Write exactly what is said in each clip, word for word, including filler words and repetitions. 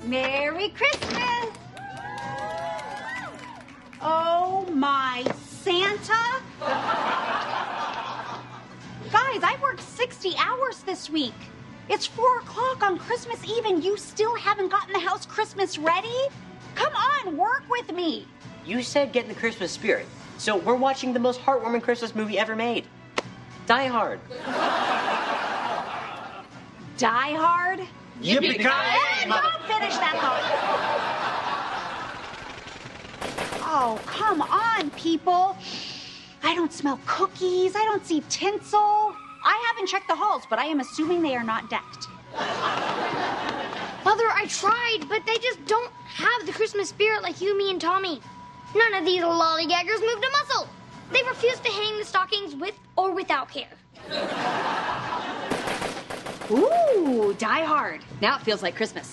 Merry Christmas! Oh, my Santa! Guys, I worked sixty hours this week. It's four o'clock on Christmas Eve and you still haven't gotten the house Christmas ready? Come on, work with me. You said get in the Christmas spirit, so we're watching the most heartwarming Christmas movie ever made. Die Hard. Die Hard? Yippee-ki-yay! Hey, don't finish that thought. Oh, come on, people. I don't smell cookies. I don't see tinsel. I haven't checked the halls, but I am assuming they are not decked. Mother, I tried, but they just don't have the Christmas spirit like you, me, and Tommy. None of these lollygaggers moved a muscle. They refuse to hang the stockings with or without care. Ooh, Die Hard. Now it feels like Christmas.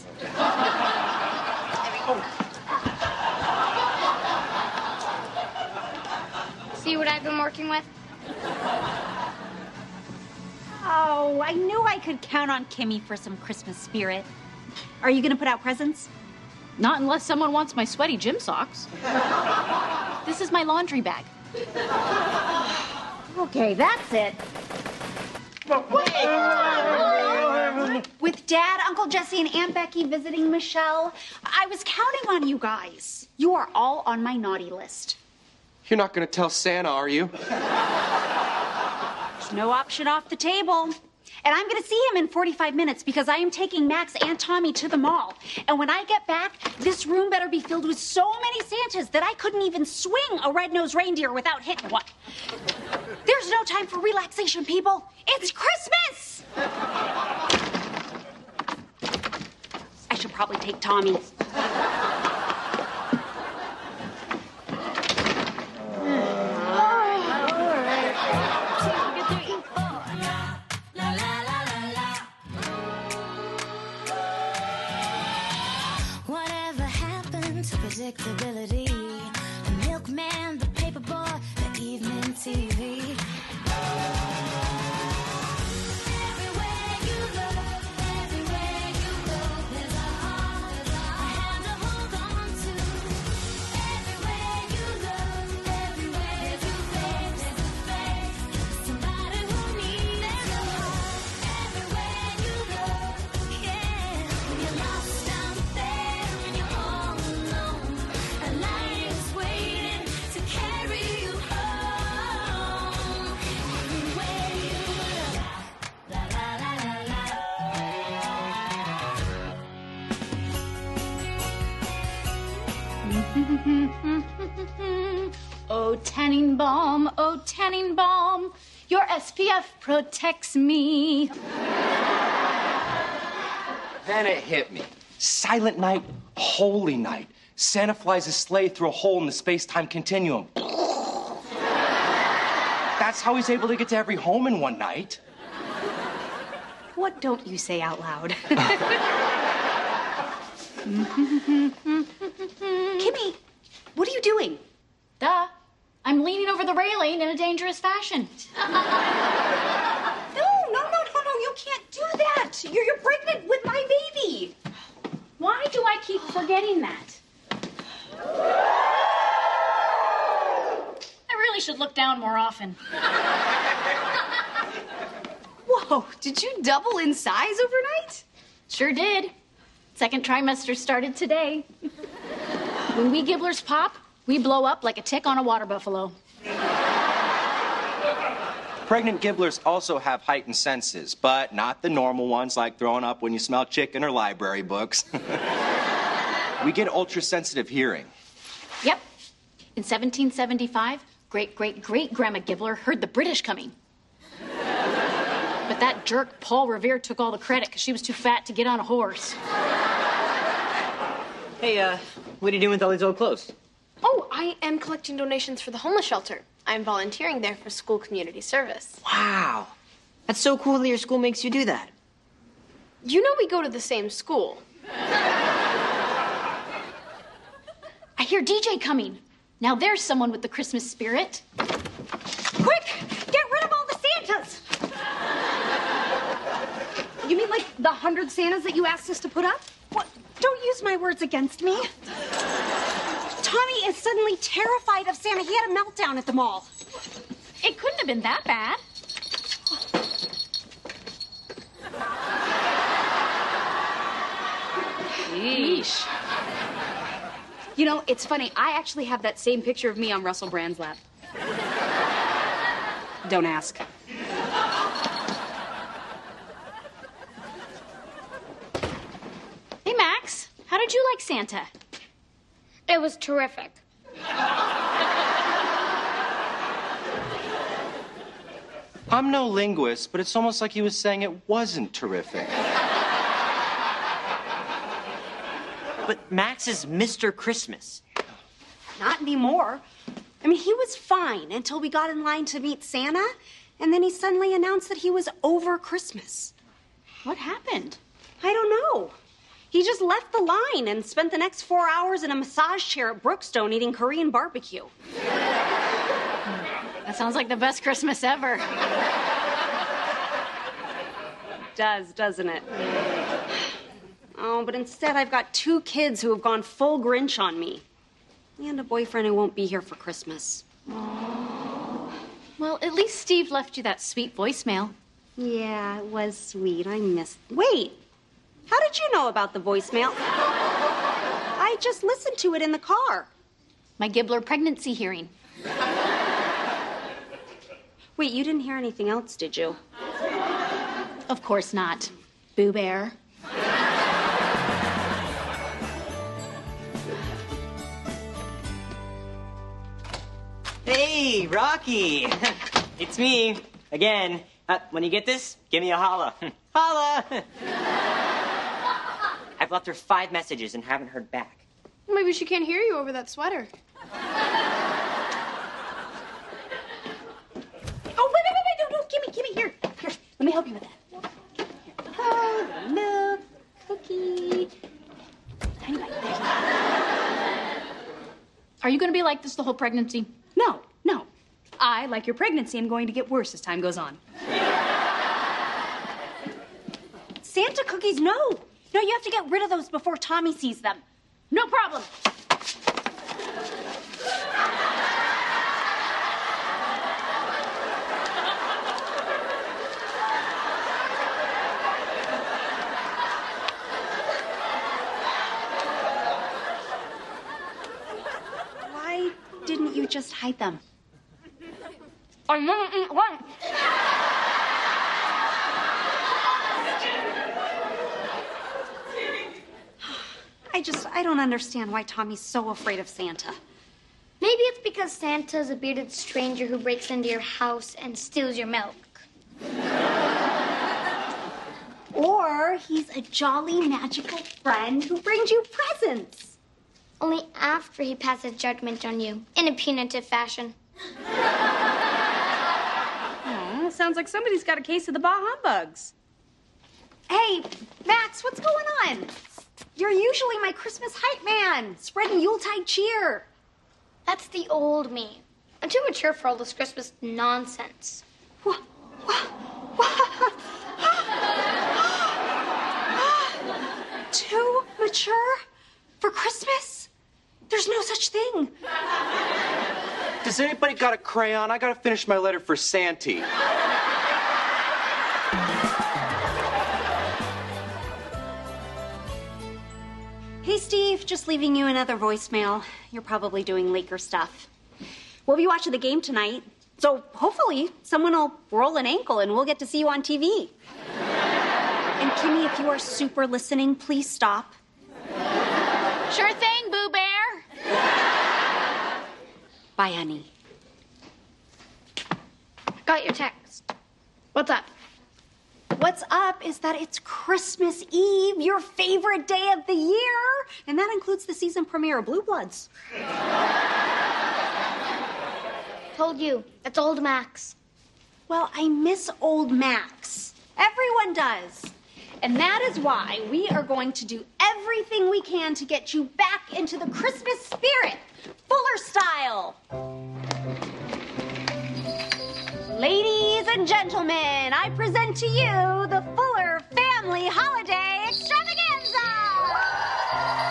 See what I've been working with? Oh, I knew I could count on Kimmy for some Christmas spirit. Are you going to put out presents? Not unless someone wants my sweaty gym socks. This is my laundry bag. Okay, that's it. With Dad, Uncle Jesse, and Aunt Becky visiting Michelle, I was counting on you guys. You are all on my naughty list. You're not going to tell Santa, are you? There's no option off the table. And I'm going to see him in forty-five minutes because I am taking Max and Tommy to the mall. And when I get back, this room better be filled with so many Santas that I couldn't even swing a red-nosed reindeer without hitting one. There's no time for relaxation, people. It's Christmas! I should probably take Tommy. Predictability, the milkman, the paperboy, the evening T V. Everywhere you look, everywhere you go, there's a heart, a hand to hold on to. Everywhere you look, everywhere you face, there's a face, somebody who needs there's a heart. Everywhere you look, yeah, when you're lost out there, when you're all alone. A light is waiting to carry you home. Everywhere you look, la la la la la. Oh, tanning balm, oh, tanning balm, your S P F protects me. Then it hit me. Silent night, holy night. Santa flies his sleigh through a hole in the space-time continuum. That's how he's able to get to every home in one night. What don't you say out loud? Kimmy, what are you doing? Duh. I'm leaning over the railing in a dangerous fashion. No, no, no, no, no, you can't do that. You're, you're pregnant with my baby. Why do I keep forgetting that? I really should look down more often. Whoa, did you double in size overnight? Sure did. Second trimester started today. When we gibblers pop, we blow up like a tick on a water buffalo. Pregnant gibblers also have heightened senses, but not the normal ones like throwing up when you smell chicken or library books. We get ultra-sensitive hearing. Yep. In seventeen seventy-five, great-great-great-grandma Gibbler heard the British coming. But that jerk Paul Revere took all the credit because she was too fat to get on a horse. Hey, uh, what are you doing with all these old clothes? Oh, I am collecting donations for the homeless shelter. I'm volunteering there for school community service. Wow. That's so cool that your school makes you do that. You know we go to the same school. I hear D J coming. Now there's someone with the Christmas spirit. Quick, get rid of all the Santas. You mean like the hundred Santas that you asked us to put up? What? Don't use my words against me. Tommy is suddenly terrified of Santa. He had a meltdown at the mall. It couldn't have been that bad. Yeesh. You know, it's funny. I actually have that same picture of me on Russell Brand's lap. Don't ask. Hey, Max, how did you like Santa? It was terrific. I'm no linguist, but it's almost like he was saying it wasn't terrific. But Max is Mister Christmas. Not anymore. I mean, he was fine until we got in line to meet Santa, and then he suddenly announced that he was over Christmas. What happened? I don't know. He just left the line and spent the next four hours in a massage chair at Brookstone eating Korean barbecue. That sounds like the best Christmas ever. Does, doesn't it? Oh, but instead I've got two kids who have gone full Grinch on me. And a boyfriend who won't be here for Christmas. Well, at least Steve left you that sweet voicemail. Yeah, it was sweet. I missed. Wait, how did you know about the voicemail? I just listened to it in the car. My Gibbler pregnancy hearing. Wait, you didn't hear anything else, did you? Of course not. Boo Bear. Hey, Rocky! It's me, again. Uh, when you get this, give me a holla. Holla! I've left her five messages and haven't heard back. Maybe she can't hear you over that sweater. Oh, wait, wait, wait, wait, no, no, give me, give me, here. Here, let me help you with that. Oh, milk, cookie. Tiny bite, there you go. Are you going to be like this the whole pregnancy? No, no. I, like your pregnancy, am going to get worse as time goes on. Santa cookies, no. No, you have to get rid of those before Tommy sees them. No problem. Why didn't you just hide them? I never eat lunch. I just, I don't understand why Tommy's so afraid of Santa. Maybe it's because Santa's a bearded stranger who breaks into your house and steals your milk. Or he's a jolly, magical friend who brings you presents. Only after he passes judgment on you, in a punitive fashion. Oh, sounds like somebody's got a case of the bah humbugs. Hey, Max, what's going on? You're usually my Christmas hype man, spreading Yuletide cheer. That's the old me. I'm too mature for all this Christmas nonsense. Wha- wha- wha- Too mature for Christmas? There's no such thing. Does anybody got a crayon? I gotta finish my letter for Santy. Hey, Steve, just leaving you another voicemail. You're probably doing Laker stuff. We'll be watching the game tonight, so hopefully someone will roll an ankle and we'll get to see you on T V. And Kimmy, if you are super listening, please stop. Sure thing, Boo Bear. Bye, honey. Got your text. What's up? What's up is that it's Christmas Eve, your favorite day of the year, and that includes the season premiere of Blue Bloods. Told you. It's old Max. Well, I miss old Max. Everyone does. And that is why we are going to do everything we can to get you back into the Christmas spirit, Fuller style. Ladies and gentlemen, I present to you the Fuller Family Holiday Extravaganza!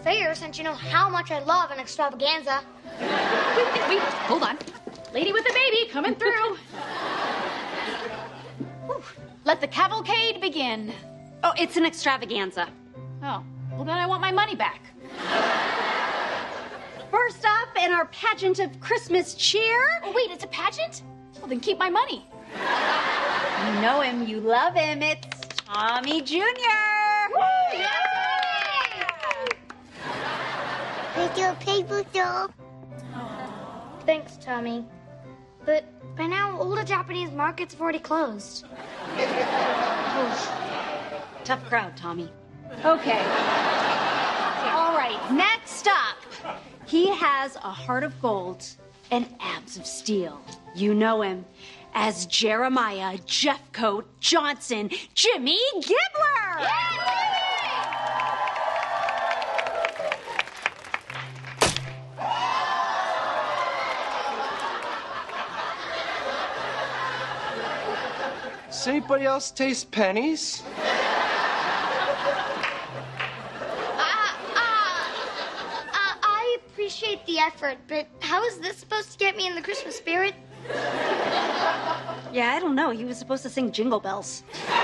fair since you know how much I love an extravaganza. Wait, wait, wait. Hold on. Lady with the baby coming through. Whew. Let the cavalcade begin. Oh, it's an extravaganza. Oh, well then I want my money back. First up in our pageant of Christmas cheer. Oh, wait, it's a pageant? Well, then keep my money. You know him, you love him. It's Tommy Junior Make your paper doll. Thanks, Tommy. But by now, all the Japanese markets have already closed. Tough crowd, Tommy. Okay. All right, next up. He has a heart of gold and abs of steel. You know him as Jeremiah Jeffcoat Johnson, Jimmy Gibbler. Does anybody else taste pennies? Uh, I appreciate the effort, but how is this supposed to get me in the Christmas spirit? Yeah, I don't know. He was supposed to sing Jingle Bells.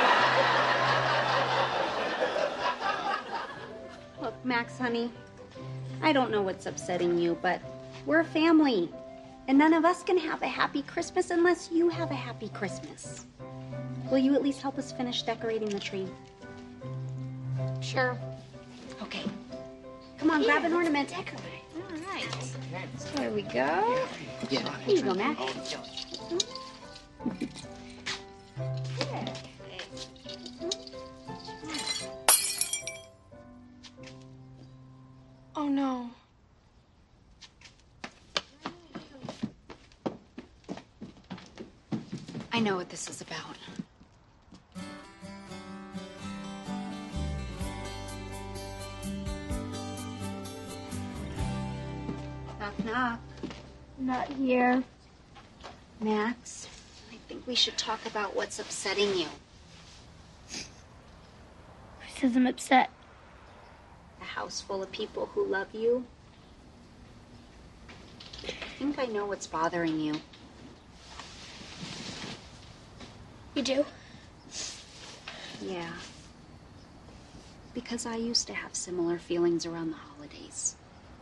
Look, Max, honey, I don't know what's upsetting you, but we're a family. And none of us can have a happy Christmas unless you have a happy Christmas. Will you at least help us finish decorating the tree? Sure. Okay. Come on, grab an ornament. Decorate. All right. There we go. Here you go, Max. Oh no. I know what this is about. Knock, knock. Not here. Max, I think we should talk about what's upsetting you. Who says I'm upset? A house full of people who love you. I think I know what's bothering you. You do? Yeah. Because I used to have similar feelings around the holidays.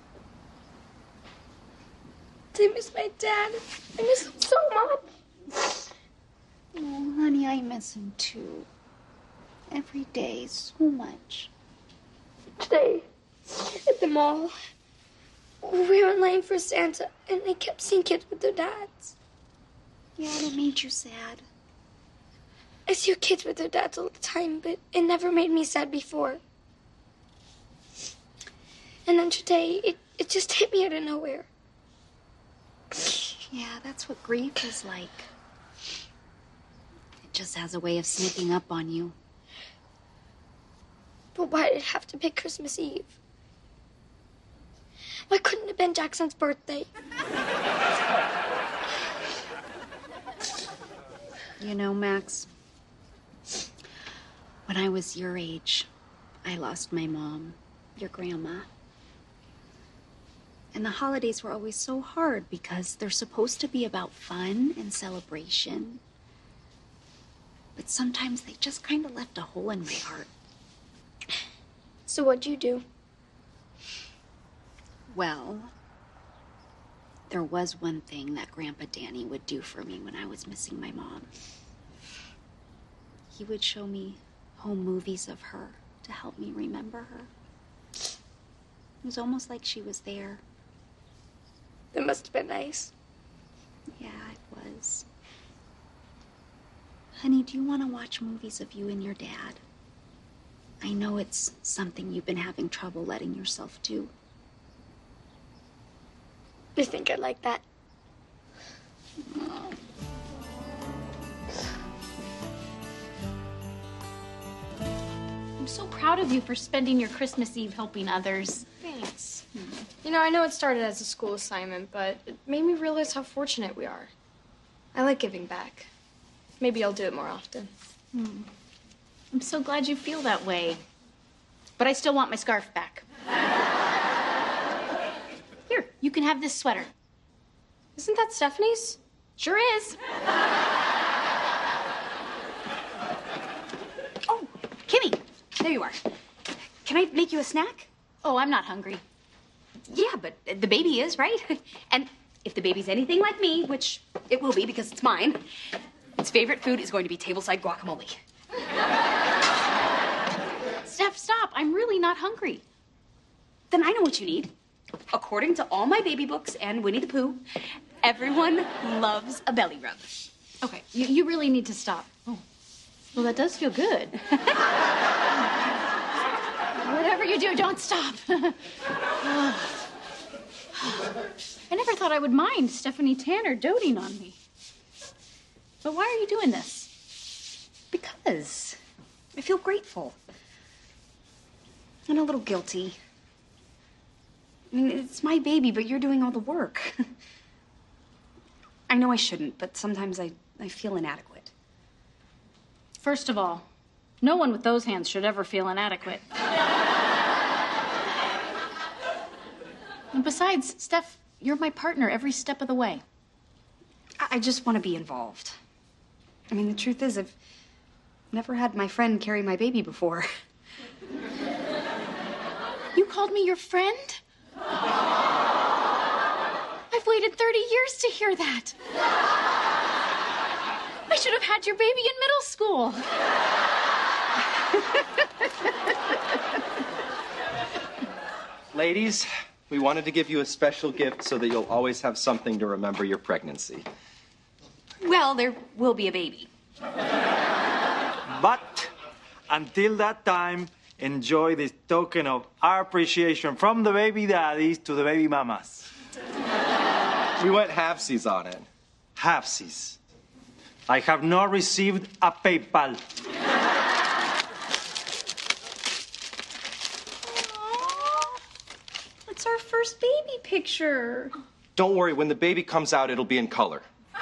I miss my dad. I miss him so much. Oh, honey, I miss him too. Every day, so much. Today, at the mall, we were in line for Santa, and I kept seeing kids with their dads. Yeah, that made you sad. I see kids with their dads all the time, but it never made me sad before. And then today, it, it just hit me out of nowhere. Yeah, that's what grief is like. It just has a way of sneaking up on you. But why did it have to be Christmas Eve? Why couldn't it have been Jackson's birthday? You know, Max, when I was your age, I lost my mom, your grandma. And the holidays were always so hard because they're supposed to be about fun and celebration. But sometimes they just kind of left a hole in my heart. So what'd you do? Well, there was one thing that Grandpa Danny would do for me when I was missing my mom. He would show me home movies of her to help me remember her. It was almost like she was there. That must have been nice. Yeah, it was. Honey, do you want to watch movies of you and your dad? I know it's something you've been having trouble letting yourself do. I think I'd like that. I'm so proud of you for spending your Christmas Eve helping others. Thanks. You know, I know it started as a school assignment, but it made me realize how fortunate we are. I like giving back. Maybe I'll do it more often. I'm so glad you feel that way. But I still want my scarf back. you can have this sweater. Isn't that Stephanie's? Sure is. Oh, Kimmy, there you are. Can I make you a snack? Oh, I'm not hungry. Yeah, but the baby is, right? And if the baby's anything like me, which it will be because it's mine, its favorite food is going to be tableside guacamole. Steph, stop. I'm really not hungry. Then I know what you need. According to all my baby books and Winnie the Pooh, everyone loves a belly rub. Okay, you, you really need to stop. Oh, well, that does feel good. Whatever you do, don't stop. I never thought I would mind Stephanie Tanner doting on me. But why are you doing this? Because I feel grateful. And a little guilty. I mean, it's my baby, but you're doing all the work. I know I shouldn't, but sometimes I, I feel inadequate. First of all, no one with those hands should ever feel inadequate. And besides, Steph, you're my partner every step of the way. I, I just want to be involved. I mean, the truth is, I've never had my friend carry my baby before. You called me your friend? I've waited thirty years to hear that. I should have had your baby in middle school. Ladies, we wanted to give you a special gift so that you'll always have something to remember your pregnancy. Well, there will be a baby. But until that time, enjoy this token of our appreciation from the baby daddies to the baby mamas. We went halfsies on it. Halfsies. I have not received a PayPal. It's our first baby picture. Don't worry, when the baby comes out, it'll be in color.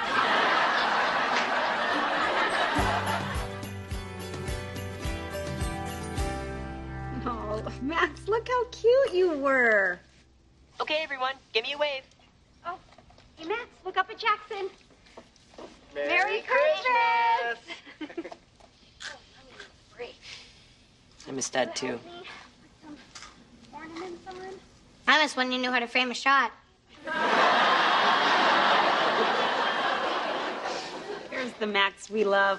Oh, Max, look how cute you were. Okay, everyone, give me a wave. Oh, hey, Max, look up at Jackson. Merry Christmas! I miss Dad, too. I miss when you knew how to frame a shot. Here's the Max we love.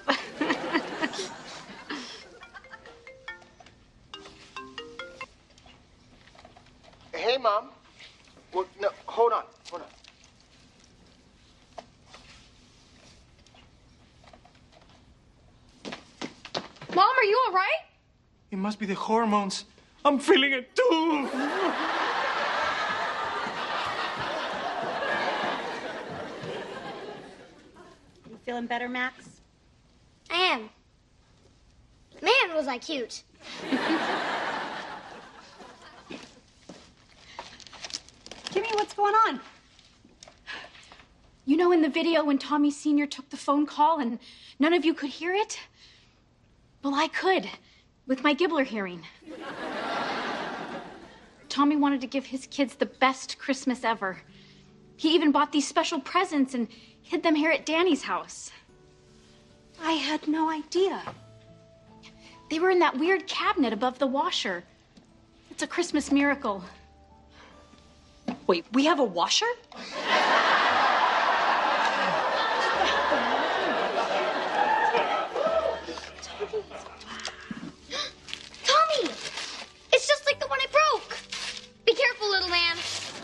Hey, Mom. Well, no, hold on, hold on. Mom, are you all right? It must be the hormones. I'm feeling it too. You feeling better, Max? I am. Man, was I cute. Kimmy, what's going on? You know in the video when Tommy Senior took the phone call and none of you could hear it? Well, I could, with my Gibbler hearing. Tommy wanted to give his kids the best Christmas ever. He even bought these special presents and hid them here at Danny's house. I had no idea. They were in that weird cabinet above the washer. It's a Christmas miracle. Wait, we have a washer? Tommy! It's just like the one I broke. Be careful, little man.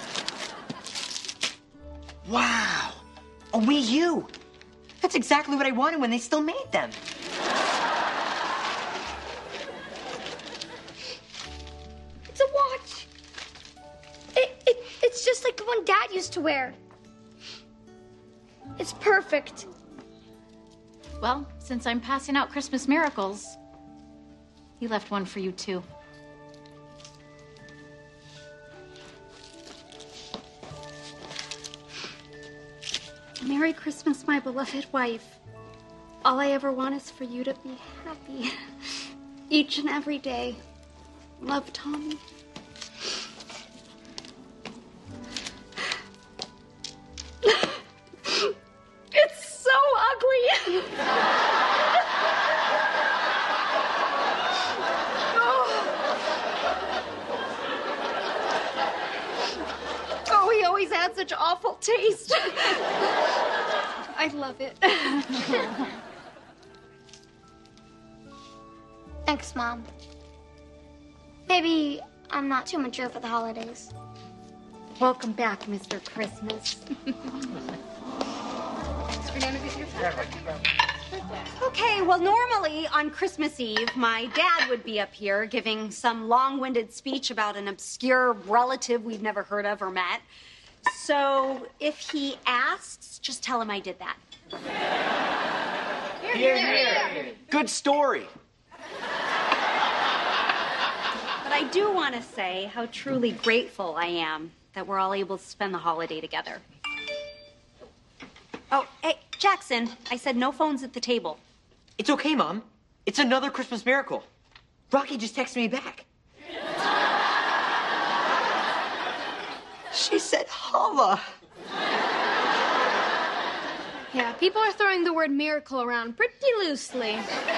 Wow, a Wii U. That's exactly what I wanted when they still made them. It's a watch. It, it, it's just like the one Dad used to wear. It's perfect. Well, since I'm passing out Christmas miracles, he left one for you too. Merry Christmas, my beloved wife. All I ever want is for you to be happy. Each and every day. Love, Tommy. such awful taste. I love it. Thanks, Mom. Maybe I'm not too mature for the holidays. Welcome back, Mister Christmas. Okay, well, normally on Christmas Eve, my dad would be up here giving some long-winded speech about an obscure relative we've never heard of or met. So if he asks, just tell him I did that. Here, here. Good story. But I do want to say how truly grateful I am that we're all able to spend the holiday together. Oh, hey, Jackson, I said no phones at the table. It's okay, Mom. It's another Christmas miracle. Rocky just texted me back. She said holla. Yeah, people are throwing the word miracle around pretty loosely.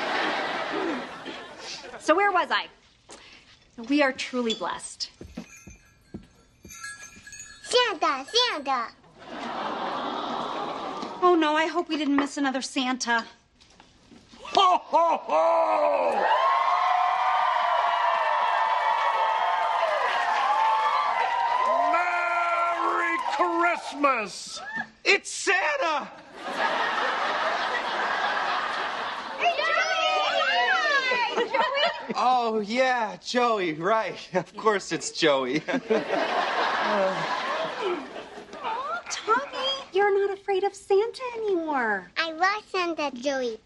So where was I? We are truly blessed. Santa, Santa. Oh no, I hope we didn't miss another Santa. Ho, ho, ho! Merry Christmas! It's Santa! Oh, yeah, Joey, right. Of course it's Joey. Oh, Tommy, you're not afraid of Santa anymore. I love Santa, Joey.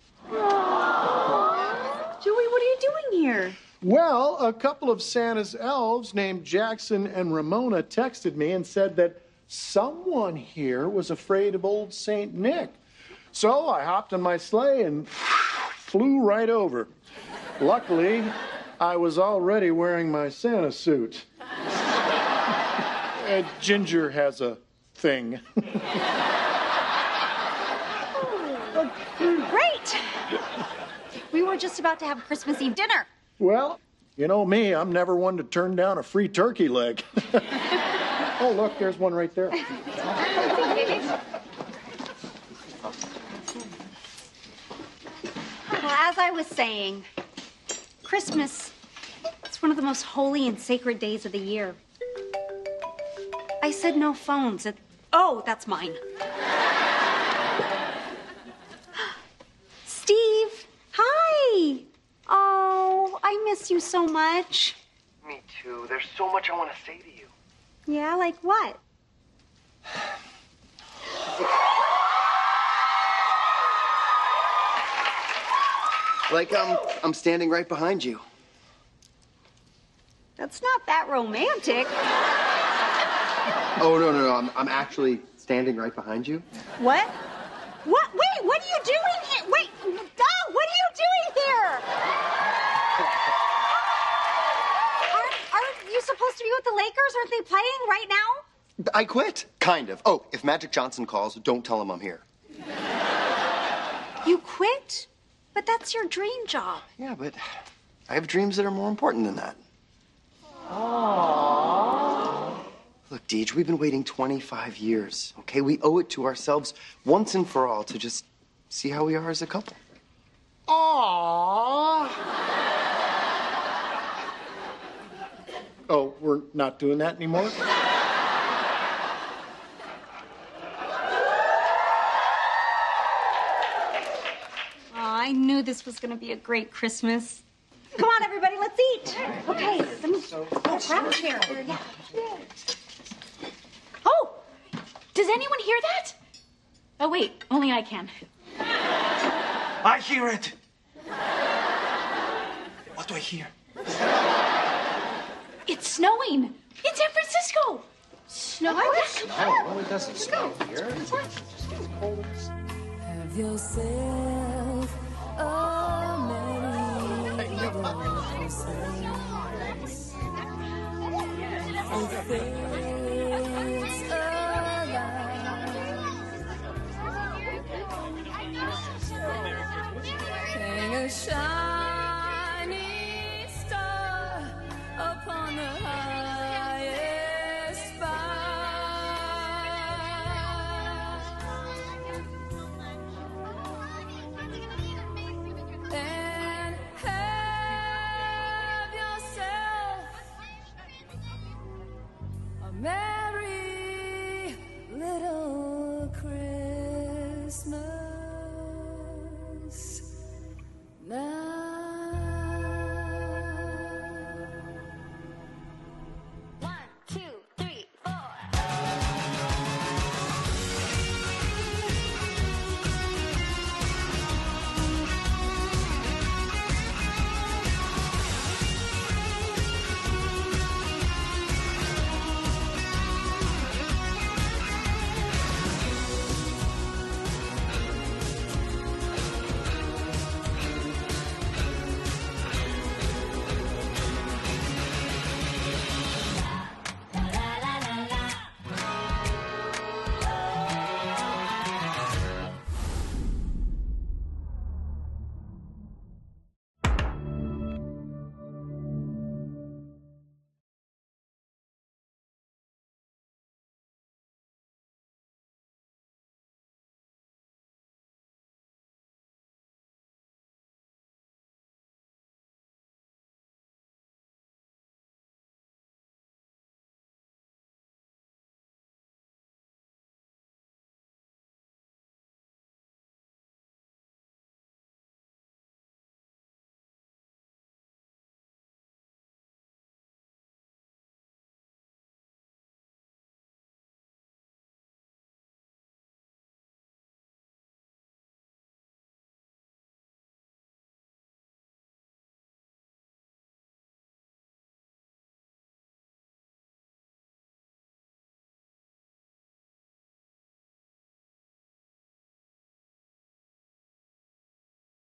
Joey, what are you doing here? Well, a couple of Santa's elves named Jackson and Ramona texted me and said that someone here was afraid of old Saint Nick. So I hopped in my sleigh and flew right over. Luckily, I was already wearing my Santa suit. uh, Ginger has a thing. Well, great. We were just about to have Christmas Eve dinner. Well, you know me, I'm never one to turn down a free turkey leg. Oh, look, there's one right there. Well, as I was saying, Christmas, it's one of the most holy and sacred days of the year. I said no phones. At... Oh, that's mine. Steve, hi. Oh, I miss you so much. Me too. There's so much I want to say to you. Yeah, like what? Like I'm, I'm standing right behind you. That's not that romantic. Oh, no, no, no. I'm, I'm actually standing right behind you. What? What? Wait, what are you doing here? Wait, oh, what are you doing here? Aren't, aren't you supposed to be with the Lakers? Aren't they playing right now? I quit. Kind of. Oh, if Magic Johnson calls, don't tell him I'm here. You quit? But that's your dream job. Yeah, but I have dreams that are more important than that. Aww. Look, Deej, we've been waiting twenty-five years, okay? We owe it to ourselves once and for all to just see how we are as a couple. Aww. Oh, we're not doing that anymore? I knew this was going to be a great Christmas. Come on, everybody, let's eat. Okay, let me oh, grab a chair. Yeah. Oh, does anyone hear that? Oh, wait, only I can. I hear it. What do I hear? It's snowing in San Francisco. Snow? No, it doesn't snow here. Have yourself a merry little Christmas. With fates alive. Hang a shining star upon the highest spire. Merry little Christmas.